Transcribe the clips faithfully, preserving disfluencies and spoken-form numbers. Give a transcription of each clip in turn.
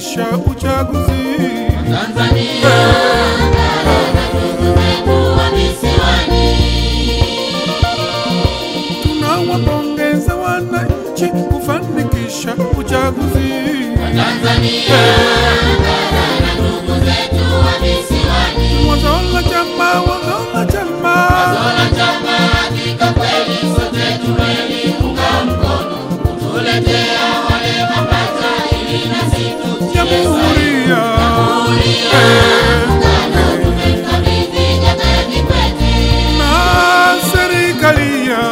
kufanikisha uchaguzi Tanzania na ndugu zetu wa visiwani. Tunawapongeza wananchi kufanikisha uchaguzi Tanzania na ndugu zetu wa visiwani. Wazola chama, wazola chama, wazola chama, hakika kweli sote tumeliunga mkono kutuletea wale mabata ili nasi tutie Jamhuri ya Muungano tumemkabidhi Jakaya Kikwete na serikali ya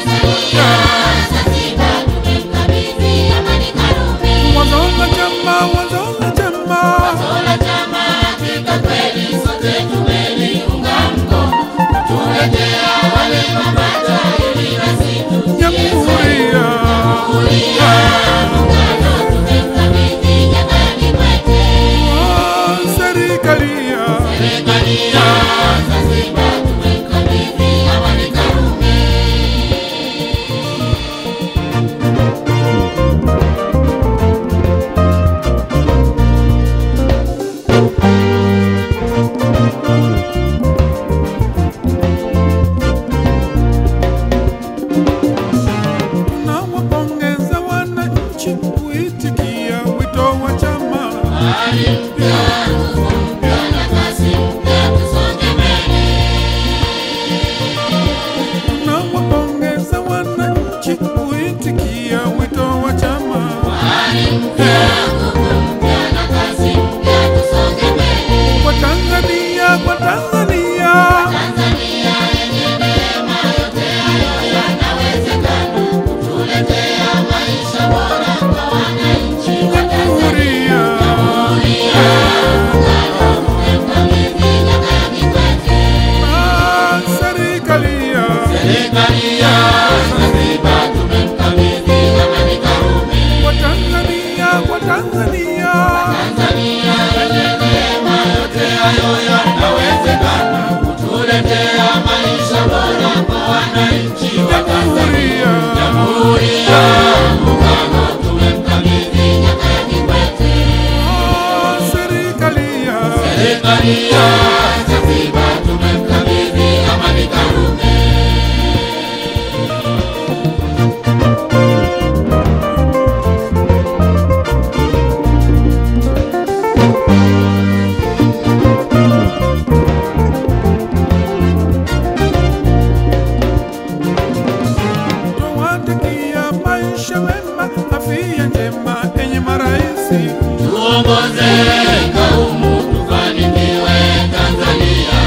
Zanzibar tumemkabidhi Amani Karume. Wazola chama, wazola chama, wazola chama, hakika kweli sote tumeliunga mkono kutuletea wale mabata ili nasi tutie Jamhuri ya Muungano tumemkabidhi Jakaya Kikwete serikali ya serikali ya Zanzibar tumemkabidhi Amani Karume. Tunawapongeza wananchi kuitikia wito wa chama. Hali mpya, nguvu mpya na kasi mpya, tusonge mbele. Tunawapongeza wananchi kuitikia wito wa chama. Hali mpya, nguvu mpya na kasi mpya, tusonge mbele. Kwa Tanzania, kwa Tanzania, Tanzania yenye neema, yote hayo yanawezekana kutuletea maisha bora kwa wananchi wa Tanzania. Jamhuri ya Muungano tumemkabidhi Jakaya Kikwete na serikali ya serikali ya Zanzibar tumemkabidhi Amani Karume. kwa Tanzania, kwa Tanzania, Tanzania yenye neema, yote hayo yanawezekana kutuletea maisha bora kwa wananchi wa Tanzania. Jamhuri ya Jamhuri ya Muungano tumemkabidhi Jakaya Kikwete na serikali ya serikali ya Zanzibar tumemkabidhi Amani Karume. Tunawatakia maisha mema, afya njema yenye maraisi. Tuongoze kaumu tufanikiwe Tanzania.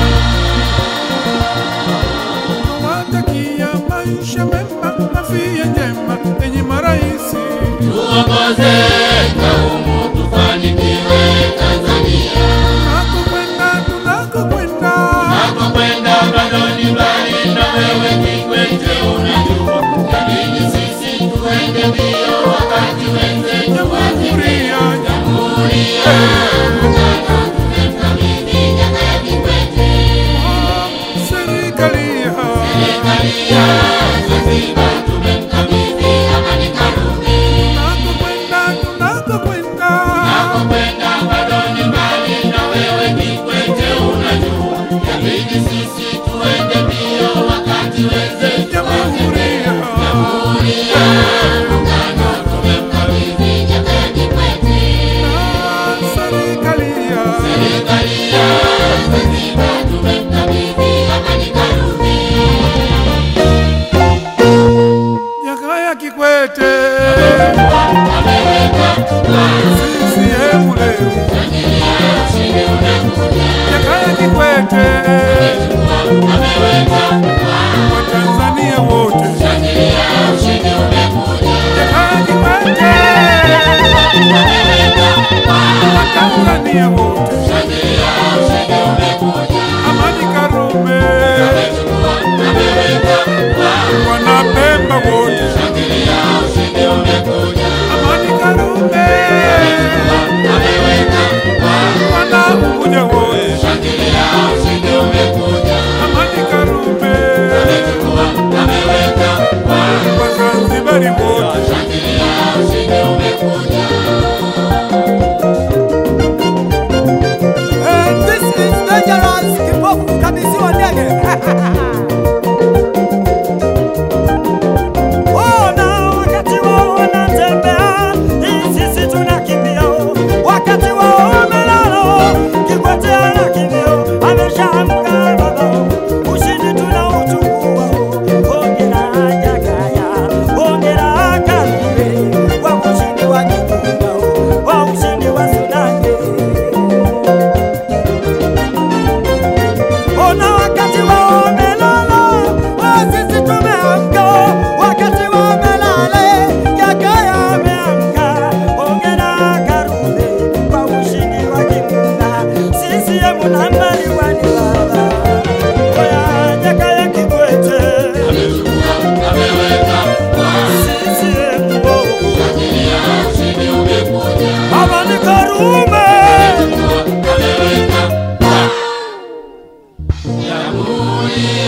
Tunawatakia maisha mema, afya njema yenye maraisi. Tuongoze kaumu tufanikiwe Tanzania. Tunakokwenda, tunakokwenda, Tunakokwenda bado ni mbali, na wewe Kikwete unajua, inabidi sisi tuende mbio wakati wenzetu wakimbia. Jamhuri ya Muungano tumemkabidhi Jakaya Kikwete serikali ya serikali ya Zanzibar tumemkabidhi Amani Karume. tunakokwenda, tunakokwenda, Tunakokwenda bado ni mbali, na wewe Kikwete unajua, inabidi sisi tuende mbio wakati wenzetu wakimbia. Jamhuri ya Muungano tumemkabidhi Jakaya Kikwete na serikali ya serikali ya Zanzibar tumemkabidhi Amani Karume. Jakaya Kikwete Ameweka C C M leo. Tanzania ushindi unakuja. Jakaya Kikwete Ameweka Watanzania wote. Tanzania ushindi umekuja. Jakaya Kikwete Ameweka Watanzania wote. Tanzania ushindi umekuja. Amani Karume Ameweka Wanapemba wote. Tanzania ushindi umekuja. Amani Karume Ameweka Wanaunguja wote. Tanzania ushindi umekuja.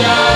mpya.